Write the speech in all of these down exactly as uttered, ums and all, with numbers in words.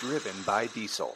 Driven by Diesel.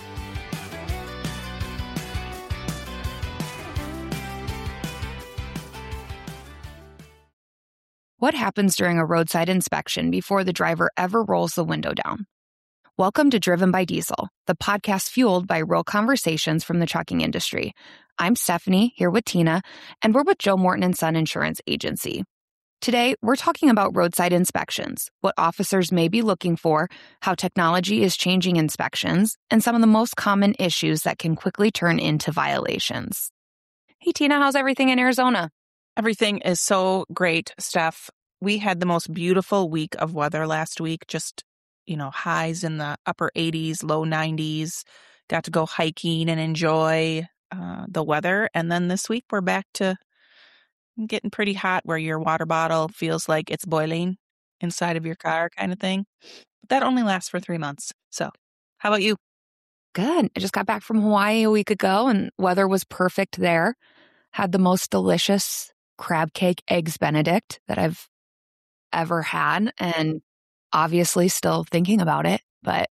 What happens during a roadside inspection before the driver ever rolls the window down? Welcome to Driven by Diesel, the podcast fueled by real conversations from the trucking industry. I'm Stephanie, here with Tina, and we're with Joe Morton and Son Insurance Agency. Today, we're talking about roadside inspections, what officers may be looking for, how technology is changing inspections, and some of the most common issues that can quickly turn into violations. Hey, Tina, how's everything in Arizona? Everything is so great, Steph. We had the most beautiful week of weather last week, just, you know, highs in the upper eighties, low nineties. Got to go hiking and enjoy uh, the weather. And then this week we're back to getting pretty hot where your water bottle feels like it's boiling inside of your car kind of thing. But that only lasts for three months. So how about you? Good. I just got back from Hawaii a week ago and weather was perfect there. Had the most delicious crab cake eggs Benedict that I've ever had, and obviously still thinking about it, but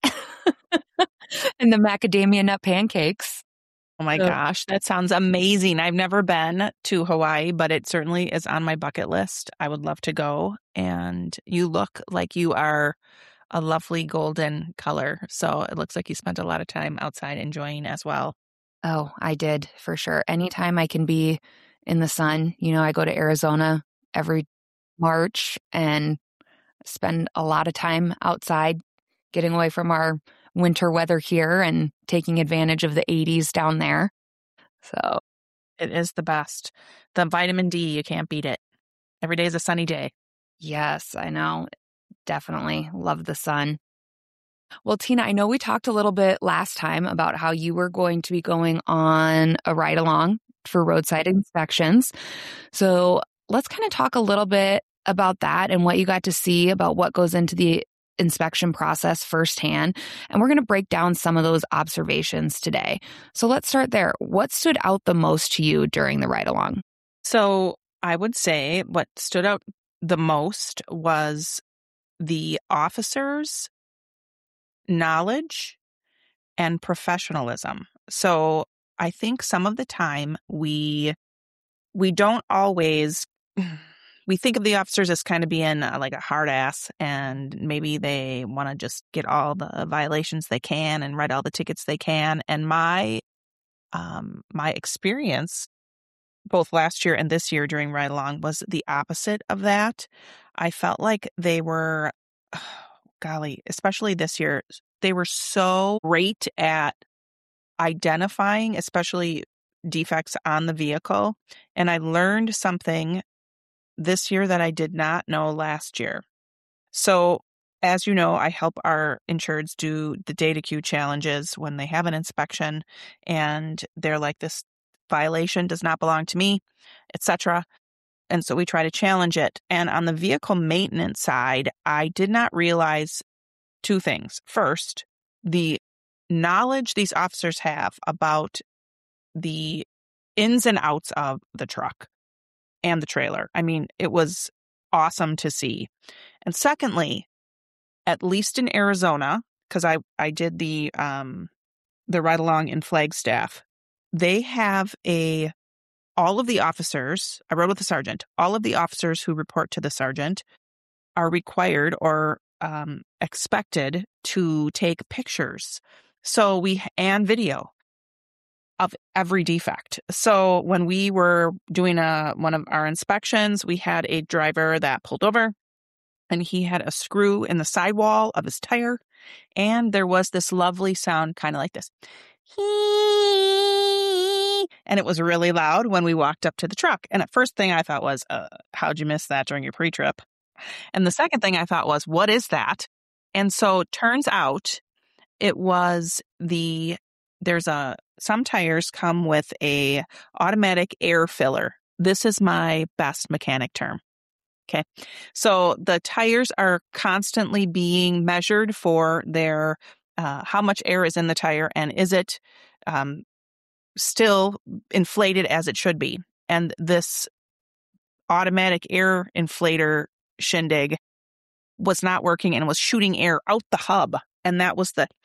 and the macadamia nut pancakes. Oh my So, gosh, that sounds amazing. I've never been to Hawaii, but it certainly is on my bucket list. I would love to go, and you look like you are a lovely golden color, so it looks like you spent a lot of time outside enjoying as well. Oh, I did for sure. Anytime I can be in the sun, you know, I go to Arizona every March and spend a lot of time outside, getting away from our winter weather here and taking advantage of the eighties down there. So it is the best. The vitamin D, you can't beat it. Every day is a sunny day. Yes, I know. Definitely love the sun. Well, Tina, I know we talked a little bit last time about how you were going to be going on a ride along for roadside inspections. So let's kind of talk a little bit about that and what you got to see about what goes into the inspection process firsthand. And we're going to break down some of those observations today. So let's start there. What stood out the most to you during the ride along? So I would say what stood out the most was the officers' knowledge and professionalism. So I think some of the time we we don't always we think of the officers as kind of being uh, like a hard ass, and maybe they want to just get all the violations they can and write all the tickets they can. And my um my experience both last year and this year during ride along was the opposite of that. I felt like they were oh, golly, especially this year, they were so great at identifying, especially defects on the vehicle. And I learned something this year that I did not know last year. So, as you know, I help our insureds do the data queue challenges when they have an inspection and they're like, this violation does not belong to me, et cetera. And so we try to challenge it. And on the vehicle maintenance side, I did not realize two things. First, the knowledge these officers have about the ins and outs of the truck and the trailer. I mean, it was awesome to see. And secondly, at least in Arizona, because I, I did the um the ride along in Flagstaff, they have a all of the officers, I rode with the sergeant, all of the officers who report to the sergeant are required or um, expected to take pictures. So we, and video of every defect. So when we were doing a, one of our inspections, we had a driver that pulled over and he had a screw in the sidewall of his tire. And there was this lovely sound kind of like this. And it was really loud when we walked up to the truck. And at first thing I thought was, uh, how'd you miss that during your pre-trip? And the second thing I thought was, what is that? And so it turns out it was the, there's a, some tires come with a automatic air filler. This is my best mechanic term. Okay. So the tires are constantly being measured for their, uh, how much air is in the tire and is it, um, still inflated as it should be. And this automatic air inflator shindig was not working and was shooting air out the hub and that was the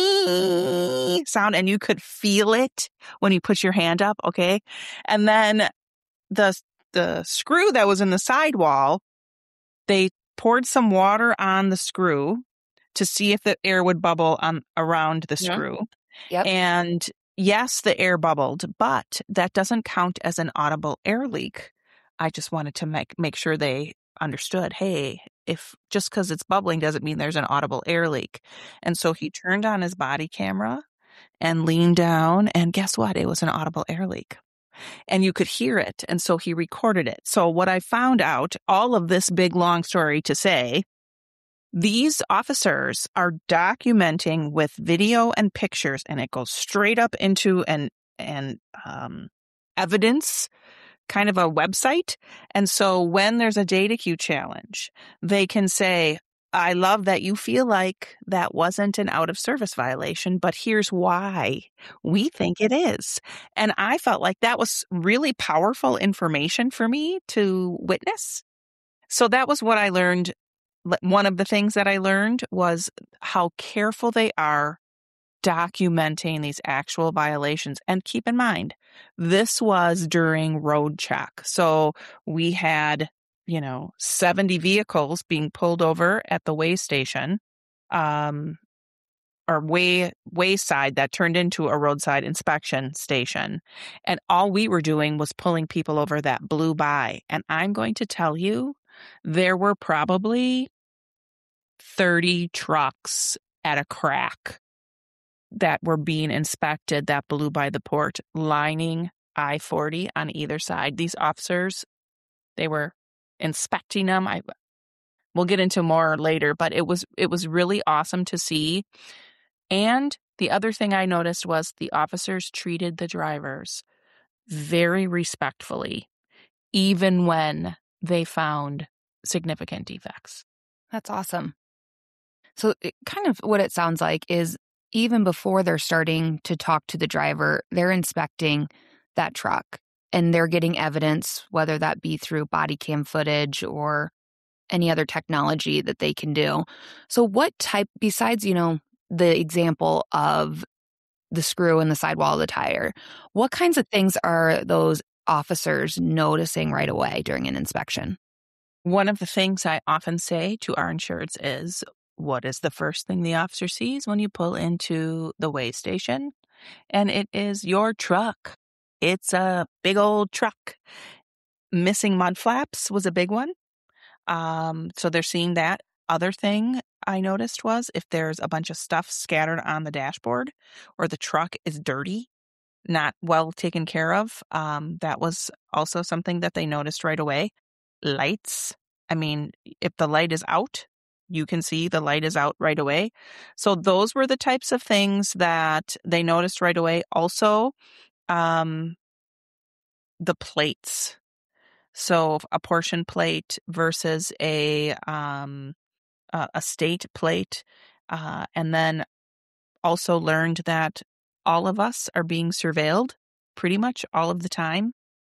sound, and you could feel it when you put your hand up, okay? And then the the screw that was in the sidewall, they poured some water on the screw to see if the air would bubble on around the Yeah. screw. Yep. And yes, the air bubbled, but that doesn't count as an audible air leak. I just wanted to make make sure they understood, hey, if just because it's bubbling doesn't mean there's an audible air leak. And so he turned on his body camera and leaned down, and guess what? It was an audible air leak. And you could hear it. And so he recorded it. So what I found out, all of this big long story to say, these officers are documenting with video and pictures, and it goes straight up into an an um, evidence kind of a website. And so when there's a data queue challenge, they can say, I love that you feel like that wasn't an out of service violation, but here's why we think it is. And I felt like that was really powerful information for me to witness. So that was what I learned. One of the things that I learned was how careful they are documenting these actual violations. And keep in mind, this was during road check. So we had, you know, seventy vehicles being pulled over at the weigh station, um, or way, wayside that turned into a roadside inspection station. And all we were doing was pulling people over that blew by. And I'm going to tell you, there were probably thirty trucks at a crack that were being inspected that blew by the port, lining I forty on either side. These officers, they were inspecting them. I we'll get into more later, but it was it was really awesome to see. And the other thing I noticed was the officers treated the drivers very respectfully, even when they found significant defects. That's awesome. So it, kind of what it sounds like is even before they're starting to talk to the driver, they're inspecting that truck and they're getting evidence, whether that be through body cam footage or any other technology that they can do. So what type, besides, you know, the example of the screw in the sidewall of the tire, what kinds of things are those officers noticing right away during an inspection? One of the things I often say to our insureds is, what is the first thing the officer sees when you pull into the weigh station? And it is your truck. It's a big old truck. Missing mud flaps was a big one. Um, so they're seeing that. Other thing I noticed was if there's a bunch of stuff scattered on the dashboard or the truck is dirty, not well taken care of, um, that was also something that they noticed right away. Lights. I mean, if the light is out, you can see the light is out right away. So those were the types of things that they noticed right away. Also, um, the plates. So a portion plate versus a um, a, a state plate. Uh, and then also learned that all of us are being surveilled pretty much all of the time.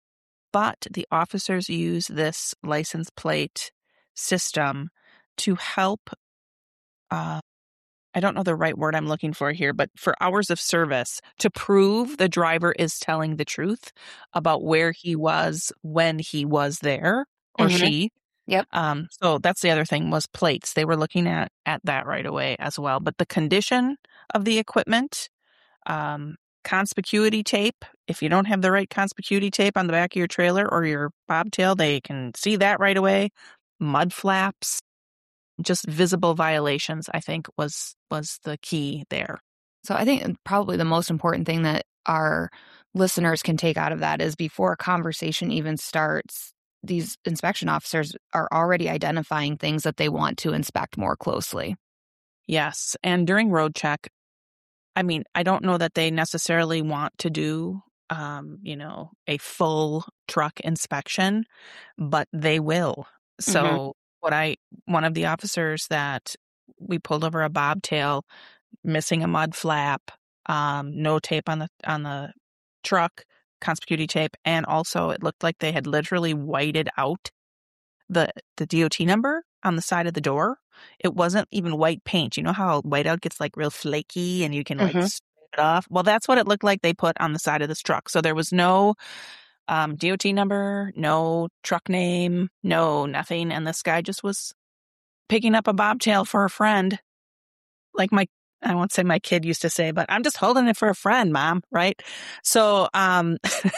But the officers use this license plate system to help, uh, I don't know the right word I'm looking for here, but for hours of service to prove the driver is telling the truth about where he was when he was there or Mhm. she. Yep. Um, so that's the other thing was plates. They were looking at, at that right away as well. But the condition of the equipment, um, conspicuity tape. If you don't have the right conspicuity tape on the back of your trailer or your bobtail, they can see that right away. Mud flaps, just visible violations, I think was was the key there. So I think probably the most important thing that our listeners can take out of that is before a conversation even starts, these inspection officers are already identifying things that they want to inspect more closely. Yes. And during road check, I mean, I don't know that they necessarily want to do, um, you know, a full truck inspection, but they will. So Mhm. what I, one of the officers that we pulled over a bobtail, missing a mud flap, um, no tape on the, on the truck, conspicuity tape. And also it looked like they had literally whited out the, the D O T number on the side of the door. It wasn't even white paint. You know how whiteout gets like real flaky and you can like Mhm. scrape it off? Well, that's what it looked like they put on the side of this truck. So there was no um, D O T number, no truck name, no nothing. And this guy just was picking up a bobtail for a friend. Like my, I won't say my kid used to say, but I'm just holding it for a friend, Mom. Right. So, um,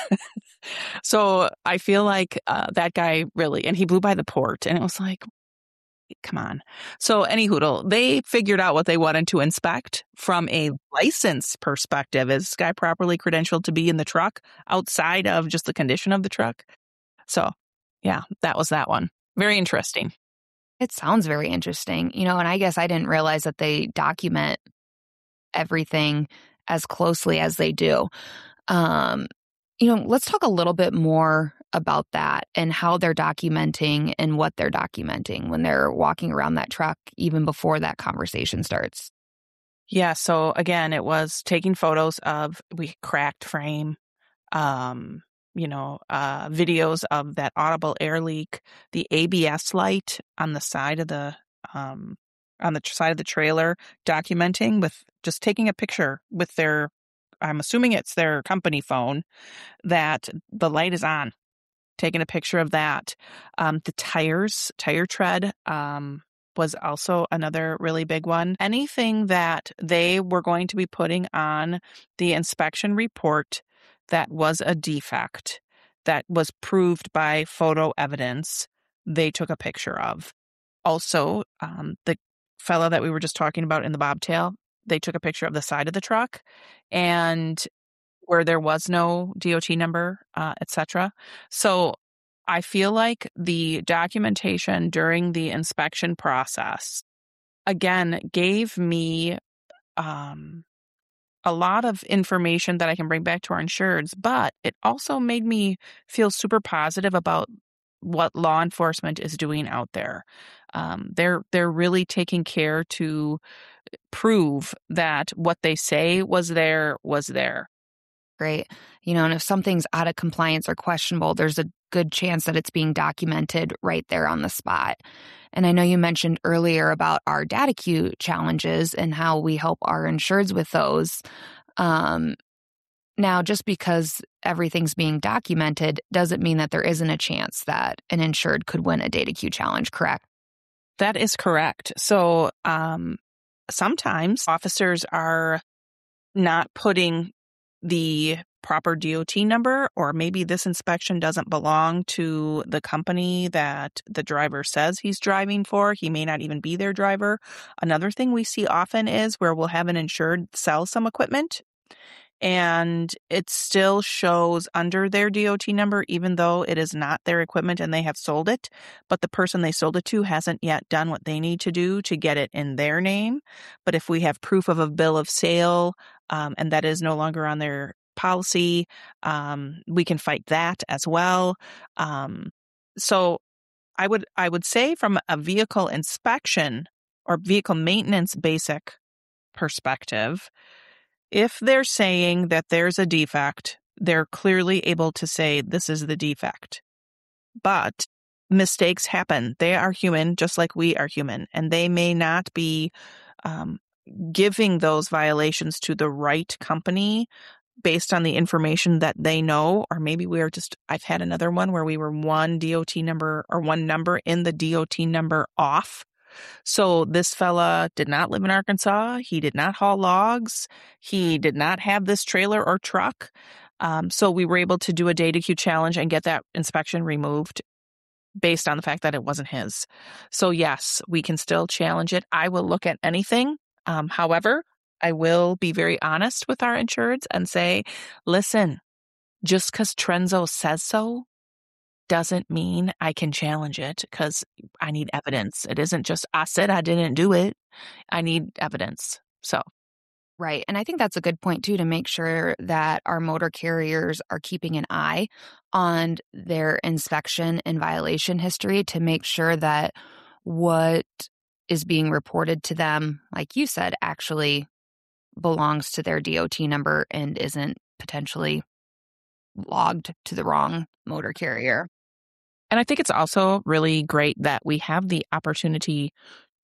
so I feel like uh, that guy really, and he blew by the port and it was like, come on. So any hoodle, they figured out what they wanted to inspect from a license perspective. Is this guy properly credentialed to be in the truck outside of just the condition of the truck? So yeah, that was that one. Very interesting. It sounds very interesting. You know, and I guess I didn't realize that they document everything as closely as they do. Um, you know, let's talk a little bit more about that and how they're documenting and what they're documenting when they're walking around that truck, even before that conversation starts. Yeah. So again, it was taking photos of we cracked frame, um, you know, uh, videos of that audible air leak, the A B S light on the side of the, um, on the tr- side of the trailer, documenting with just taking a picture with their, I'm assuming it's their company phone, that the light is on, taking a picture of that. Um, the tires, tire tread, um, was also another really big one. Anything that they were going to be putting on the inspection report that was a defect, that was proved by photo evidence, they took a picture of. Also, um, the fellow that we were just talking about in the bobtail, they took a picture of the side of the truck and where there was no D O T number, uh, et cetera. So I feel like the documentation during the inspection process, again, gave me um, a lot of information that I can bring back to our insureds, but it also made me feel super positive about what law enforcement is doing out there. Um, they're they're really taking care to prove that what they say was there was there. Great. You know, and if something's out of compliance or questionable, there's a good chance that it's being documented right there on the spot. And I know you mentioned earlier about our DataQ challenges and how we help our insureds with those. Um, now, just because everything's being documented doesn't mean that there isn't a chance that an insured could win a DataQ challenge, correct? That is correct. So um, sometimes officers are not putting the proper D O T number, or maybe this inspection doesn't belong to the company that the driver says he's driving for. He may not even be their driver. Another thing we see often is where we'll have an insured sell some equipment and it still shows under their D O T number, even though it is not their equipment and they have sold it, but the person they sold it to hasn't yet done what they need to do to get it in their name. But if we have proof of a bill of sale, um, and that is no longer on their policy, um, we can fight that as well. Um, so I would, I would say from a vehicle inspection or vehicle maintenance basic perspective, if they're saying that there's a defect, they're clearly able to say this is the defect. But mistakes happen. They are human, just like we are human, and they may not be um, giving those violations to the right company based on the information that they know, or maybe we are just, I've had another one where we were one D O T number or one number in the D O T number off. So this fella did not live in Arkansas. He did not haul logs. He did not have this trailer or truck. Um, so we were able to do a DataQ challenge and get that inspection removed based on the fact that it wasn't his. So yes, we can still challenge it. I will look at anything. Um, however, I will be very honest with our insureds and say, listen, just because Trenzo says so doesn't mean I can challenge it, because I need evidence. It isn't just, I said I didn't do it. I need evidence. So. Right. And I think that's a good point, too, to make sure that our motor carriers are keeping an eye on their inspection and violation history to make sure that what is being reported to them, like you said, actually belongs to their D O T number and isn't potentially logged to the wrong motor carrier. And I think it's also really great that we have the opportunity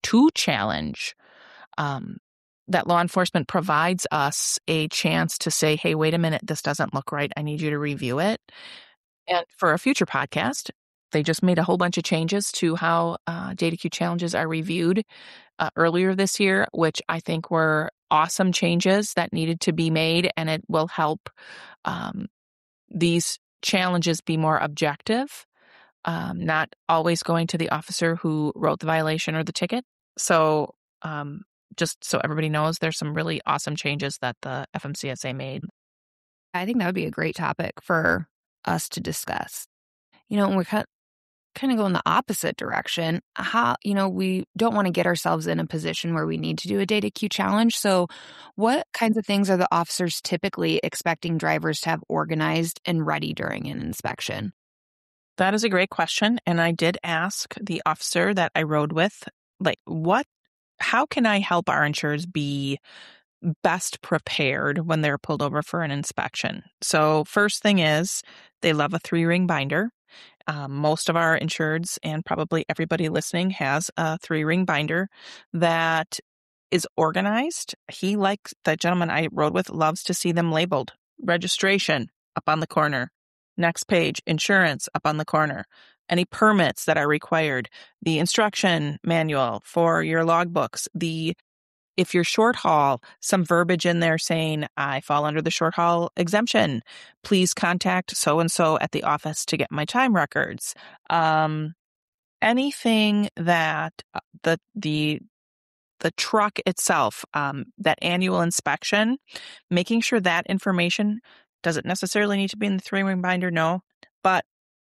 to challenge, um, that law enforcement provides us a chance to say, hey, wait a minute, this doesn't look right. I need you to review it. And for a future podcast, they just made a whole bunch of changes to how uh, data queue challenges are reviewed uh, earlier this year, which I think were awesome changes that needed to be made, and it will help um, these challenges be more objective, um, not always going to the officer who wrote the violation or the ticket. So um, just so everybody knows, there's some really awesome changes that the F M C S A made. I think that would be a great topic for us to discuss. You know, and we're kind kind of going the opposite direction. How, you know, we don't want to get ourselves in a position where we need to do a data queue challenge. So what kinds of things are the officers typically expecting drivers to have organized and ready during an inspection? That is a great question. And I did ask the officer that I rode with, like, what, how can I help our insureds be best prepared when they're pulled over for an inspection? So first thing is they love a three ring binder. Um, most of our insureds and probably everybody listening has a three ring binder that is organized. He likes, the gentleman I rode with loves to see them labeled. Registration up on the corner. Next page, insurance up on the corner. Any permits that are required. The instruction manual for your logbooks. The If you're short haul, some verbiage in there saying, I fall under the short haul exemption. Please contact so-and-so at the office to get my time records. Um, anything that the, the, the truck itself, um, that annual inspection, making sure that information doesn't necessarily need to be in the three-ring binder, no. But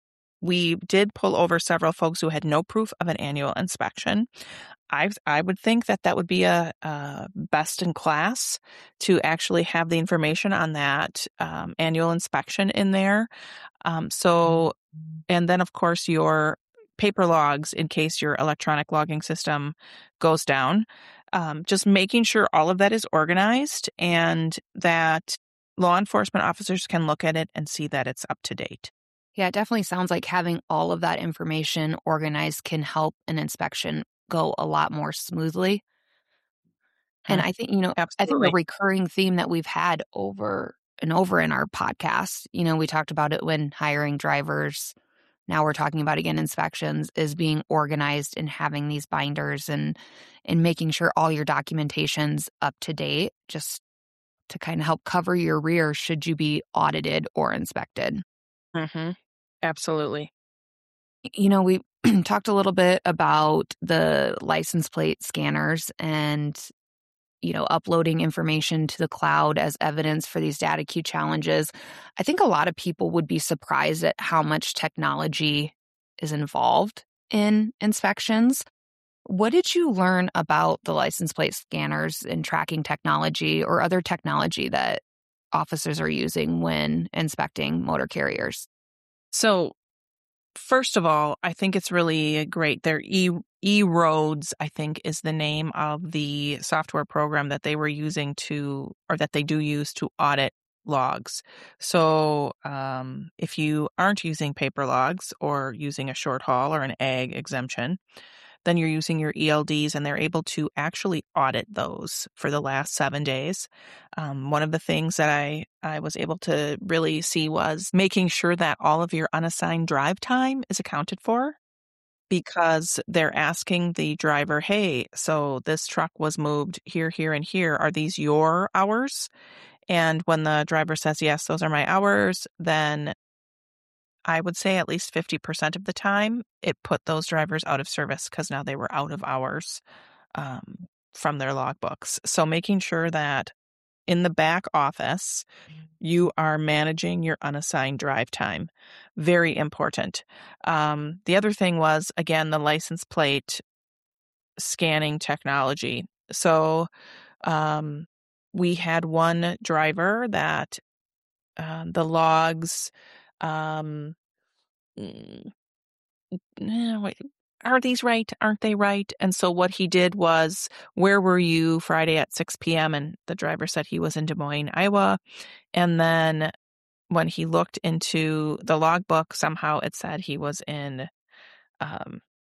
we did pull over several folks who had no proof of an annual inspection. I I would think that that would be a, a best in class to actually have the information on that um, annual inspection in there. Um, so, and then of course your paper logs in case your electronic logging system goes down. Um, just making sure all of that is organized and that law enforcement officers can look at it and see that it's up to date. Yeah, it definitely sounds like having all of that information organized can help an inspection go a lot more smoothly. And I think, you know, I think Absolutely. a recurring theme that we've had over and over in our podcast, you know, we talked about it when hiring drivers. Now we're talking about again inspections, is being organized and having these binders and and making sure all your documentation's up to date, just to kind of help cover your rear should you be audited or inspected. Mm-hmm. Absolutely. You know, we talked a little bit about the license plate scanners and, you know, uploading information to the cloud as evidence for these data queue challenges. I think a lot of people would be surprised at how much technology is involved in inspections. What did you learn about the license plate scanners and tracking technology or other technology that officers are using when inspecting motor carriers? So, first of all, I think it's really great. Their e eRoads, I think, is the name of the software program that they were using to, or that they do use to audit logs. So, um, if you aren't using paper logs or using a short haul or an ag exemption, then you're using your E L Ds and they're able to actually audit those for the last seven days. Um, one of the things that I, I was able to really see was making sure that all of your unassigned drive time is accounted for, because they're asking the driver, hey, so this truck was moved here, here, and here. Are these your hours? And when the driver says, yes, those are my hours, then I would say at least fifty percent of the time, it put those drivers out of service because now they were out of hours um, from their logbooks. So making sure that in the back office, you are managing your unassigned drive time. Very important. Um, the other thing was, again, the license plate scanning technology. So um, we had one driver that uh, the logs... Um, Mm, eh, wait, are these right? Aren't they right? And so what he did was, where were you Friday at six p.m.? And the driver said he was in Des Moines, Iowa. And then when he looked into the logbook, somehow it said he was in um,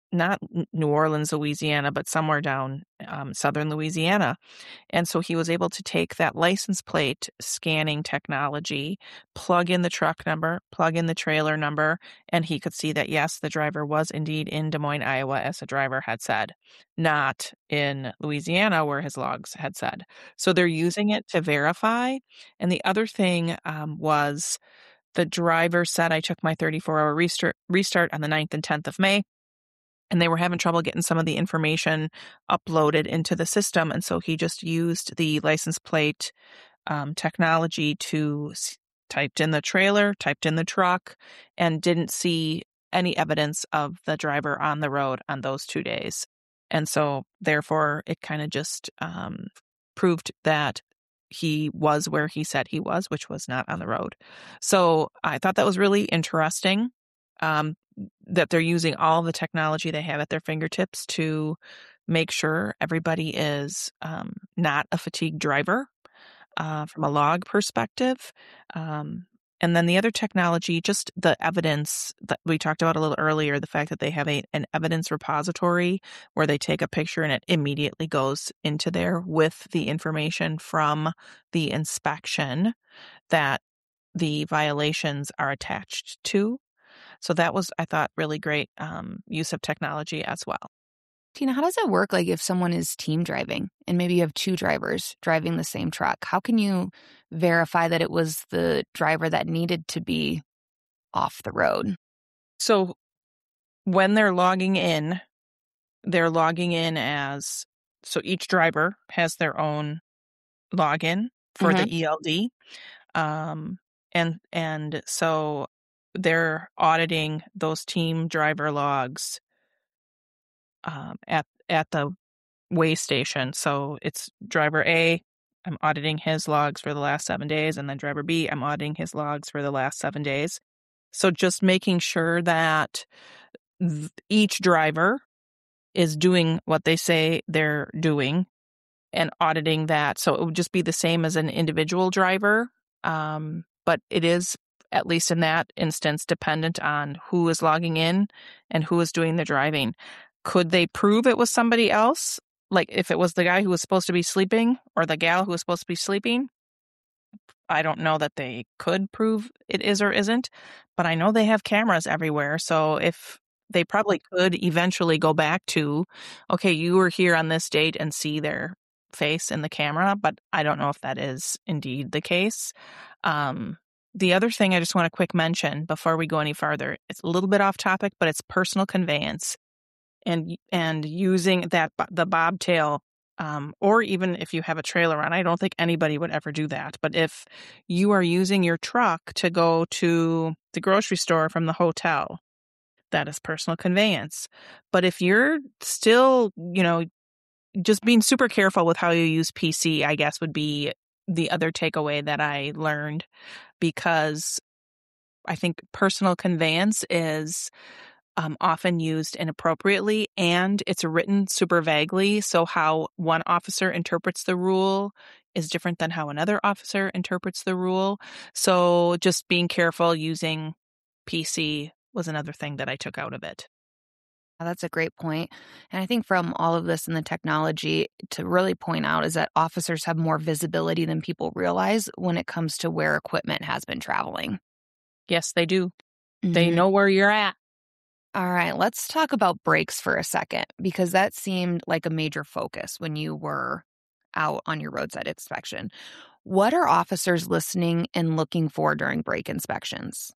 not New Orleans, Louisiana, but somewhere down um, southern Louisiana. And so he was able to take that license plate scanning technology, plug in the truck number, plug in the trailer number, and he could see that, yes, the driver was indeed in Des Moines, Iowa, as the driver had said, not in Louisiana where his logs had said. So they're using it to verify. And the other thing um, was the driver said, I took my thirty-four hour restart, restart on the ninth and tenth of May. And they were having trouble getting some of the information uploaded into the system. And so he just used the license plate um, technology to s- typed in the trailer, typed in the truck, and didn't see any evidence of the driver on the road on those two days. And so therefore, it kind of just um, proved that he was where he said he was, which was not on the road. So I thought that was really interesting. Um, that they're using all the technology they have at their fingertips to make sure everybody is um, not a fatigued driver uh, from a log perspective. Um, and then the other technology, just the evidence that we talked about a little earlier, the fact that they have a, an evidence repository where they take a picture and it immediately goes into there with the information from the inspection that the violations are attached to. So that was, I thought, really great um, use of technology as well. Tina, how does it work? Like if someone is team driving and maybe you have two drivers driving the same truck, how can you verify that it was the driver that needed to be off the road? So when they're logging in, they're logging in as, so each driver has their own login for Mhm. the E L D. Um, and, and so they're auditing those team driver logs um, at at the weigh station. So it's driver A, I'm auditing his logs for the last seven days, and then driver B, I'm auditing his logs for the last seven days. So just making sure that th- each driver is doing what they say they're doing and auditing that. So it would just be the same as an individual driver. Um, but it is, at least in that instance, dependent on who is logging in and who is doing the driving. Could they prove it was somebody else? Like if it was the guy who was supposed to be sleeping or the gal who was supposed to be sleeping? I don't know that they could prove it is or isn't, but I know they have cameras everywhere. So if they probably could eventually go back to, okay, you were here on this date and see their face in the camera, but I don't know if that is indeed the case. Um, the other thing I just want to quick mention before we go any farther, it's a little bit off topic, but it's personal conveyance and and using that the bobtail. Um, or even if you have a trailer on, I don't think anybody would ever do that. But if you are using your truck to go to the grocery store from the hotel, that is personal conveyance. But if you're still, you know, just being super careful with how you use P C, I guess would be the other takeaway that I learned, because I think personal conveyance is Um, often used inappropriately, and it's written super vaguely. So how one officer interprets the rule is different than how another officer interprets the rule. So just being careful using P C was another thing that I took out of it. That's a great point. And I think from all of this and the technology, to really point out is that officers have more visibility than people realize when it comes to where equipment has been traveling. Yes, they do. They Mhm. know where you're at. All right, let's talk about brakes for a second, because that seemed like a major focus when you were out on your roadside inspection. What are officers listening and looking for during brake inspections?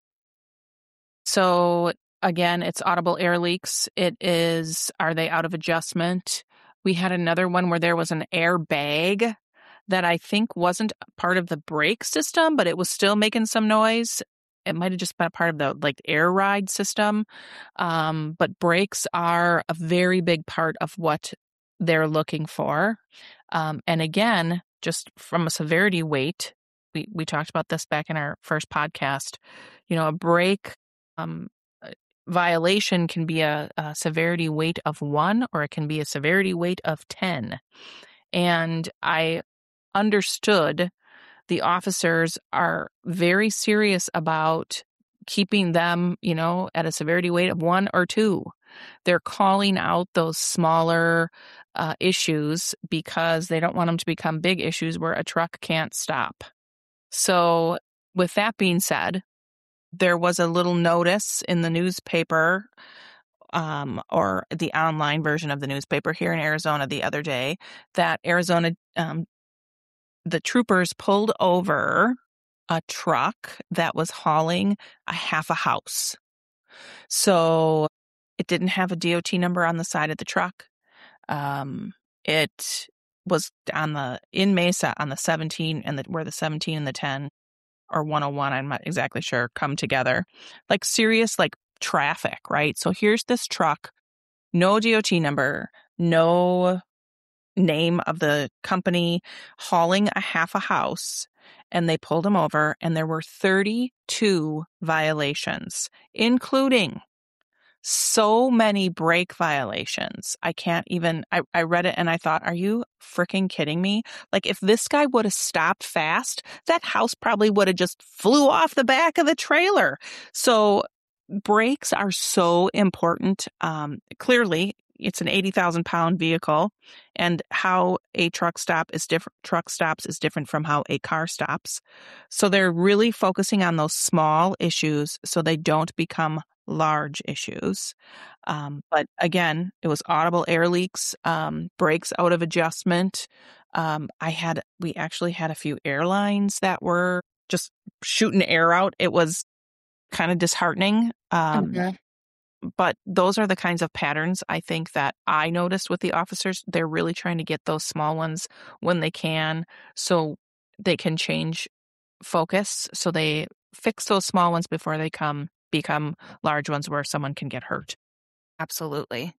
So again, it's audible air leaks. It is, are they out of adjustment? We had another one where there was an air bag that I think wasn't part of the brake system, but it was still making some noise. It might have just been a part of the like air ride system. Um, but brakes are a very big part of what they're looking for. Um, and again, just from a severity weight, we, we talked about this back in our first podcast, you know, a brake um, uh, violation can be a, a severity weight of one, or it can be a severity weight of ten. And I understood the officers are very serious about keeping them, you know, at a severity weight of one or two. They're calling out those smaller uh, issues because they don't want them to become big issues where a truck can't stop. So with that being said, there was a little notice in the newspaper um, or the online version of the newspaper here in Arizona the other day that Arizona, um, the troopers pulled over a truck that was hauling a half a house. So it didn't have a D O T number on the side of the truck. Um, it was on the in Mesa on the seventeen and the where the seventeen and the ten or one oh one, I'm not exactly sure, come together. Like serious like traffic, right? So here's this truck, no D O T number, no name of the company, hauling a half a house, and they pulled him over, and there were thirty-two violations, including so many brake violations. I can't even, I, I read it and I thought, are you freaking kidding me? Like if this guy would have stopped fast, that house probably would have just flew off the back of the trailer. So brakes are so important. Um, clearly, it's an eighty thousand pound vehicle, and how a truck stop is different. Truck stops is different from how a car stops. So they're really focusing on those small issues so they don't become large issues. Um, but again, it was audible air leaks, um, brakes out of adjustment. Um, I had, we actually had a few airlines that were just shooting air out. It was kind of disheartening. Um, Mhm. But those are the kinds of patterns I think that I noticed with the officers. They're really trying to get those small ones when they can so they can change focus. So they fix those small ones before they come become large ones where someone can get hurt. Absolutely.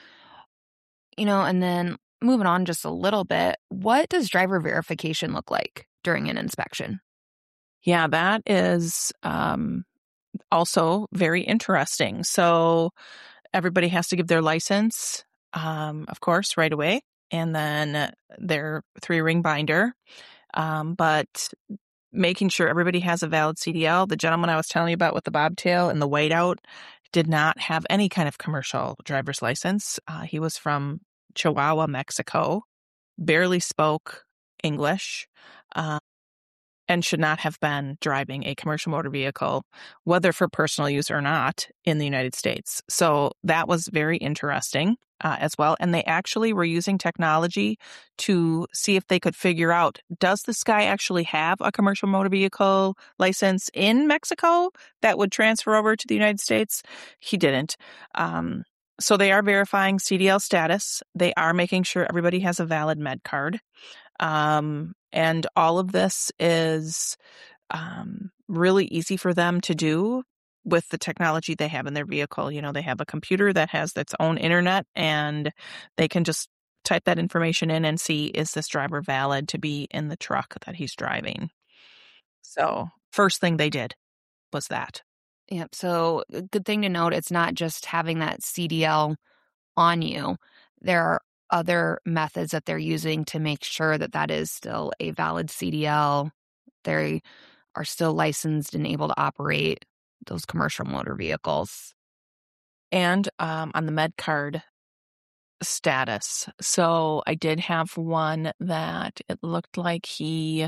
You know, and then moving on just a little bit, what does driver verification look like during an inspection? Yeah, that is um, also very interesting. So everybody has to give their license, um, of course, right away, and then their three-ring binder. Um, but making sure everybody has a valid C D L. The gentleman I was telling you about with the bobtail and the whiteout did not have any kind of commercial driver's license. Uh, he was from Chihuahua, Mexico, barely spoke English, uh, and should not have been driving a commercial motor vehicle, whether for personal use or not, in the United States. So that was very interesting uh, as well. And they actually were using technology to see if they could figure out, does this guy actually have a commercial motor vehicle license in Mexico that would transfer over to the United States? He didn't. Um, so they are verifying C D L status. They are making sure everybody has a valid med card. Um, and all of this is um, really easy for them to do with the technology they have in their vehicle. You know, they have a computer that has its own internet, and they can just type that information in and see, is this driver valid to be in the truck that he's driving? So first thing they did was that. Yep. So, a good thing to note, it's not just having that C D L on you. There are other methods that they're using to make sure that that is still a valid C D L. They are still licensed and able to operate those commercial motor vehicles. And um, on the med card status. So I did have one that it looked like he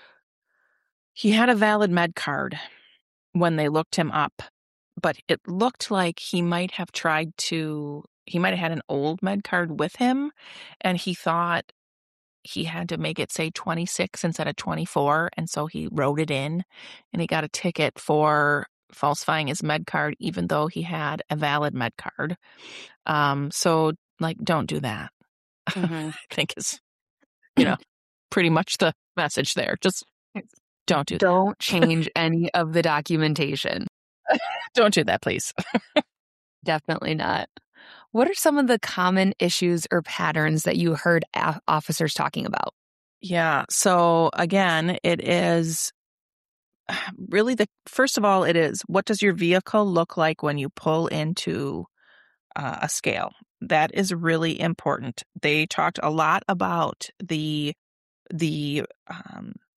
he had a valid med card when they looked him up, but it looked like he might have tried to he might have had an old med card with him, and he thought he had to make it say twenty-six instead of twenty-four, and so he wrote it in, and he got a ticket for falsifying his med card even though he had a valid med card. Um, so like, don't do that. Mm-hmm. I think is, you know, pretty much the message there. Just don't do that. Don't change any of the documentation. Don't do that, please. Definitely not. What are some of the common issues or patterns that you heard a- officers talking about? Yeah. So again, it is really the first of all, it is, what does your vehicle look like when you pull into uh, a scale? That is really important. They talked a lot about the the um,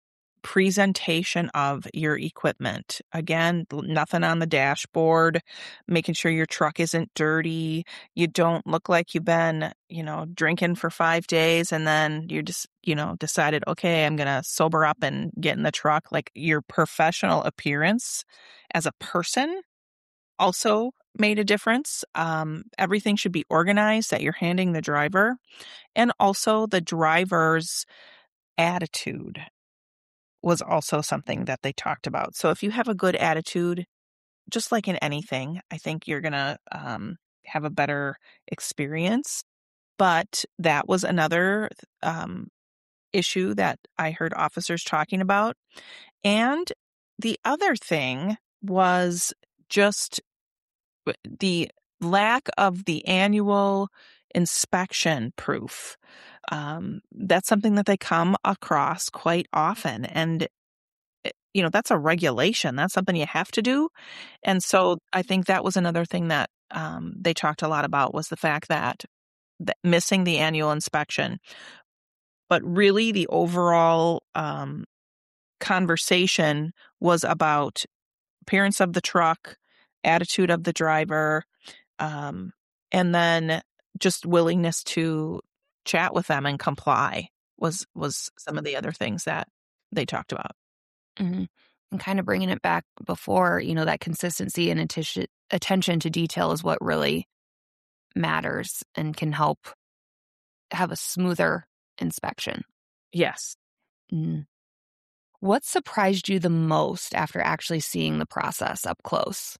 presentation of your equipment. Again, nothing on the dashboard, making sure your truck isn't dirty. You don't look like you've been, you know, drinking for five days and then you just, you know, decided, okay, I'm going to sober up and get in the truck. Like your professional appearance as a person also made a difference. Um, everything should be organized that you're handing the driver, and also the driver's attitude was also something that they talked about. So if you have a good attitude, just like in anything, I think you're going to um, have a better experience. But that was another um, issue that I heard officers talking about. And the other thing was just the lack of the annual inspection proof. Um, that's something that they come across quite often. And, you know, that's a regulation. That's something you have to do. And so I think that was another thing that um, they talked a lot about, was the fact that, that missing the annual inspection. But really the overall um, conversation was about appearance of the truck, attitude of the driver, um, and then just willingness to chat with them and comply was was some of the other things that they talked about. Mm-hmm. And kind of bringing it back before, you know, that consistency and attention attention to detail is what really matters and can help have a smoother inspection. Yes. Mm. What surprised you the most after actually seeing the process up close?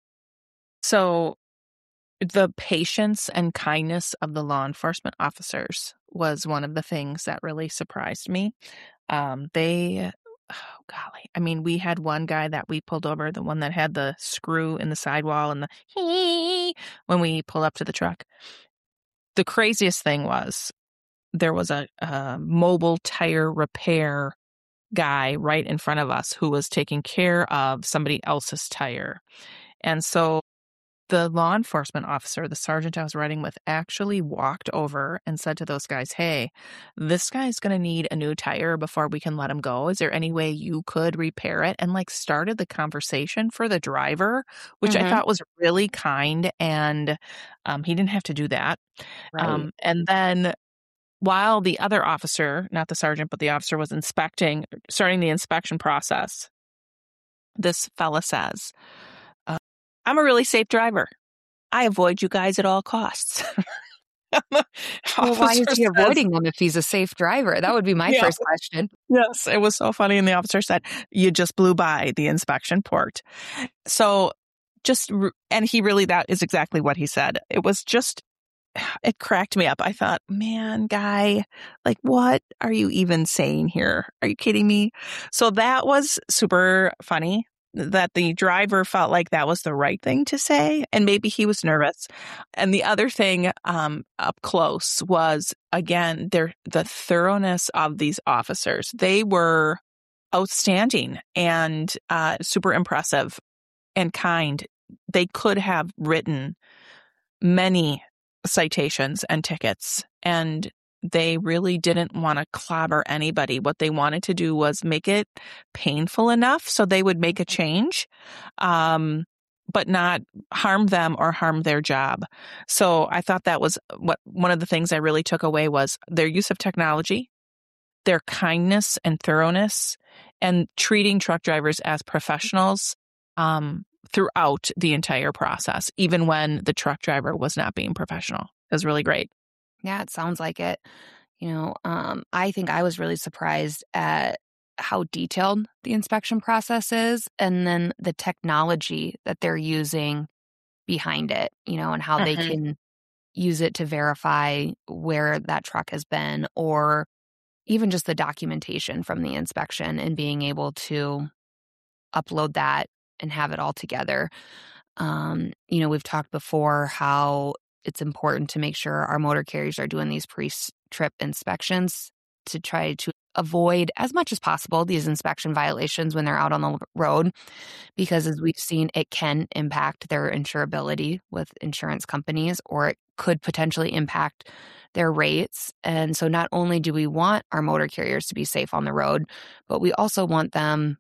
So the patience and kindness of the law enforcement officers was one of the things that really surprised me. Um, they, oh golly, I mean, we had one guy that we pulled over, the one that had the screw in the sidewall and the hee when we pulled up to the truck. The craziest thing was there was a, a mobile tire repair guy right in front of us who was taking care of somebody else's tire. And so the law enforcement officer, the sergeant I was riding with, actually walked over and said to those guys, hey, this guy's going to need a new tire before we can let him go. Is there any way you could repair it? And like started the conversation for the driver, which mm-hmm. I thought was really kind. And um, he didn't have to do that. Right. Um, and then while the other officer, not the sergeant, but the officer was inspecting, starting the inspection process, this fella says, uh, I'm a really safe driver. I avoid you guys at all costs. Well, why is he says, avoiding them if he's a safe driver? That would be my yeah. first question. Yes, it was so funny. And the officer said, you just blew by the inspection port. So just, and he really, that is exactly what he said. It was just, it cracked me up. I thought, man, guy, like, what are you even saying here? Are you kidding me? So that was super funny that the driver felt like that was the right thing to say. And maybe he was nervous. And the other thing um, up close was, again, their, the thoroughness of these officers. They were outstanding and uh, super impressive and kind. They could have written many citations and tickets, and they really didn't want to clobber anybody. What they wanted to do was make it painful enough so they would make a change, um, but not harm them or harm their job. So I thought that was what one of the things I really took away was their use of technology, their kindness and thoroughness, and treating truck drivers as professionals um, throughout the entire process, even when the truck driver was not being professional. It was really great. Yeah, it sounds like it. You know, um, I think I was really surprised at how detailed the inspection process is, and then the technology that they're using behind it, you know, and how mm-hmm. they can use it to verify where that truck has been, or even just the documentation from the inspection and being able to upload that and have it all together. Um, you know, we've talked before how it's important to make sure our motor carriers are doing these pre-trip inspections to try to avoid as much as possible these inspection violations when they're out on the road, because as we've seen, it can impact their insurability with insurance companies, or it could potentially impact their rates. And so not only do we want our motor carriers to be safe on the road, but we also want them,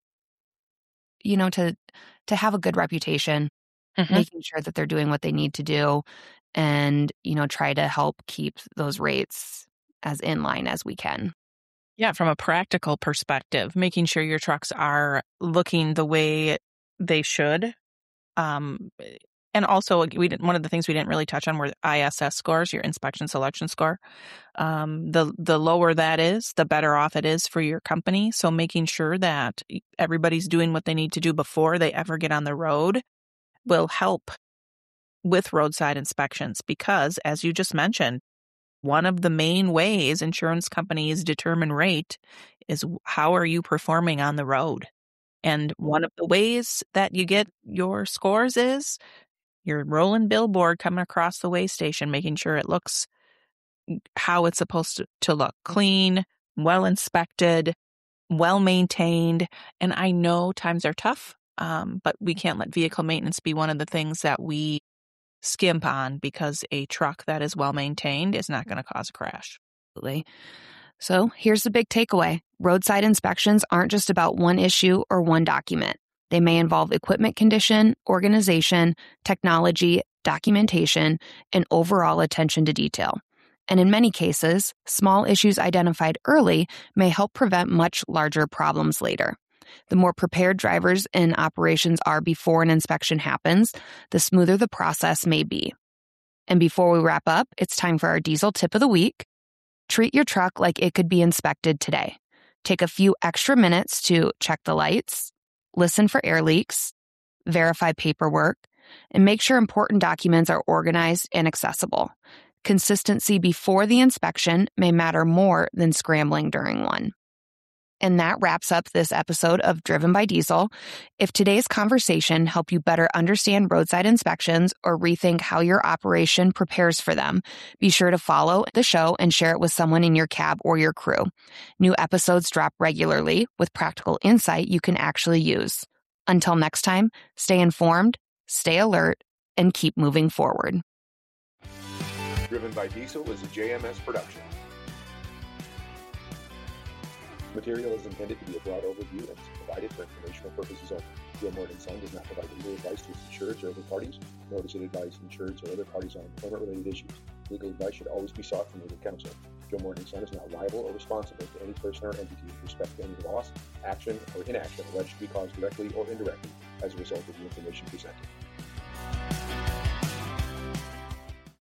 you know, to to have a good reputation, Mm-hmm. making sure that they're doing what they need to do, and, you know, try to help keep those rates as in line as we can. Yeah, from a practical perspective, making sure your trucks are looking the way they should. Um, and also, we didn't. One of the things we didn't really touch on were I S S scores, your inspection selection score. Um, the the lower that is, the better off it is for your company. So making sure that everybody's doing what they need to do before they ever get on the road will help with roadside inspections, because, as you just mentioned, one of the main ways insurance companies determine rate is how are you performing on the road. And one of the ways that you get your scores is your rolling billboard coming across the way station, making sure it looks how it's supposed to, to look: clean, well inspected, well maintained. And I know times are tough, um, but we can't let vehicle maintenance be one of the things that we skimp on, because a truck that is well maintained is not going to cause a crash. Absolutely. So here's the big takeaway. Roadside inspections aren't just about one issue or one document. They may involve equipment condition, organization, technology, documentation, and overall attention to detail. And in many cases, small issues identified early may help prevent much larger problems later. The more prepared drivers and operations are before an inspection happens, the smoother the process may be. And before we wrap up, it's time for our diesel tip of the week. Treat your truck like it could be inspected today. Take a few extra minutes to check the lights, listen for air leaks, verify paperwork, and make sure important documents are organized and accessible. Consistency before the inspection may matter more than scrambling during one. And that wraps up this episode of Driven by Diesel. If today's conversation helped you better understand roadside inspections or rethink how your operation prepares for them, be sure to follow the show and share it with someone in your cab or your crew. New episodes drop regularly with practical insight you can actually use. Until next time, stay informed, stay alert, and keep moving forward. Driven by Diesel is a J M S production. Material is intended to be a broad overview and is provided for informational purposes only. Joe Morton and Son does not provide legal advice to its insureds or other parties, nor does it advise insureds or other parties on employment-related issues. Legal advice should always be sought from legal counsel. Joe Morton and Son is not liable or responsible to any person or entity with respect to any loss, action, or inaction alleged to be caused directly or indirectly as a result of the information presented.